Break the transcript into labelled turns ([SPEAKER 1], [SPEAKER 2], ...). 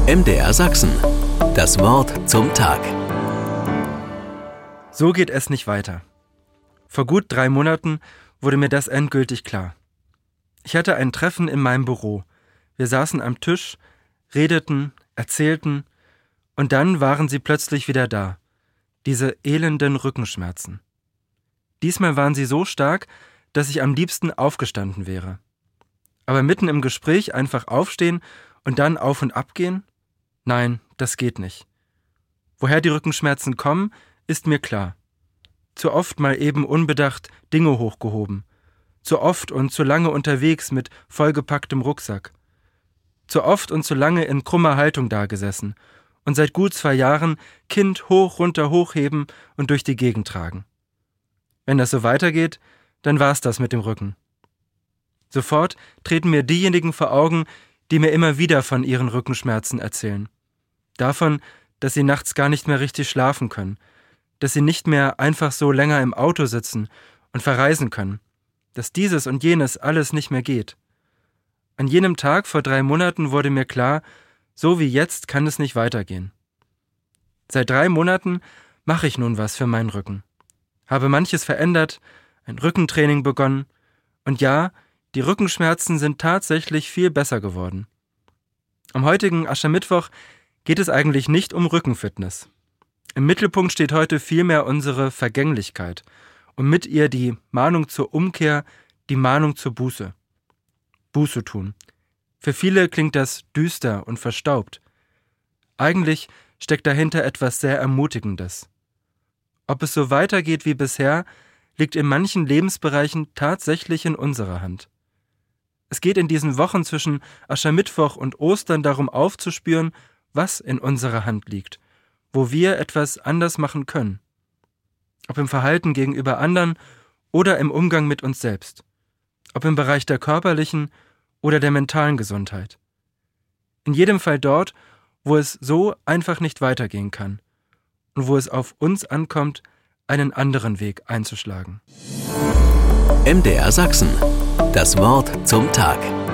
[SPEAKER 1] MDR Sachsen. Das Wort zum Tag.
[SPEAKER 2] So geht es nicht weiter. Vor gut 3 Monaten wurde mir das endgültig klar. Ich hatte ein Treffen in meinem Büro. Wir saßen am Tisch, redeten, erzählten und dann waren sie plötzlich wieder da. Diese elenden Rückenschmerzen. Diesmal waren sie so stark, dass ich am liebsten aufgestanden wäre. Aber mitten im Gespräch einfach aufstehen und dann auf und ab gehen? Nein, das geht nicht. Woher die Rückenschmerzen kommen, ist mir klar. Zu oft mal eben unbedacht Dinge hochgehoben. Zu oft und zu lange unterwegs mit vollgepacktem Rucksack. Zu oft und zu lange in krummer Haltung dagesessen und seit gut 2 Jahren Kind hoch, runter, hochheben und durch die Gegend tragen. Wenn das so weitergeht, dann war's das mit dem Rücken. Sofort treten mir diejenigen vor Augen, die mir immer wieder von ihren Rückenschmerzen erzählen. Davon, dass sie nachts gar nicht mehr richtig schlafen können, dass sie nicht mehr einfach so länger im Auto sitzen und verreisen können, dass dieses und jenes alles nicht mehr geht. An jenem Tag vor 3 Monaten wurde mir klar, so wie jetzt kann es nicht weitergehen. Seit 3 Monaten mache ich nun was für meinen Rücken. Habe manches verändert, ein Rückentraining begonnen und ja, die Rückenschmerzen sind tatsächlich viel besser geworden. Am heutigen Aschermittwoch geht es eigentlich nicht um Rückenfitness. Im Mittelpunkt steht heute vielmehr unsere Vergänglichkeit und mit ihr die Mahnung zur Umkehr, die Mahnung zur Buße. Buße tun. Für viele klingt das düster und verstaubt. Eigentlich steckt dahinter etwas sehr Ermutigendes. Ob es so weitergeht wie bisher, liegt in manchen Lebensbereichen tatsächlich in unserer Hand. Es geht in diesen Wochen zwischen Aschermittwoch und Ostern darum aufzuspüren, was in unserer Hand liegt, wo wir etwas anders machen können. Ob im Verhalten gegenüber anderen oder im Umgang mit uns selbst. Ob im Bereich der körperlichen oder der mentalen Gesundheit. In jedem Fall dort, wo es so einfach nicht weitergehen kann und wo es auf uns ankommt, einen anderen Weg einzuschlagen.
[SPEAKER 1] MDR Sachsen. Das Wort zum Tag.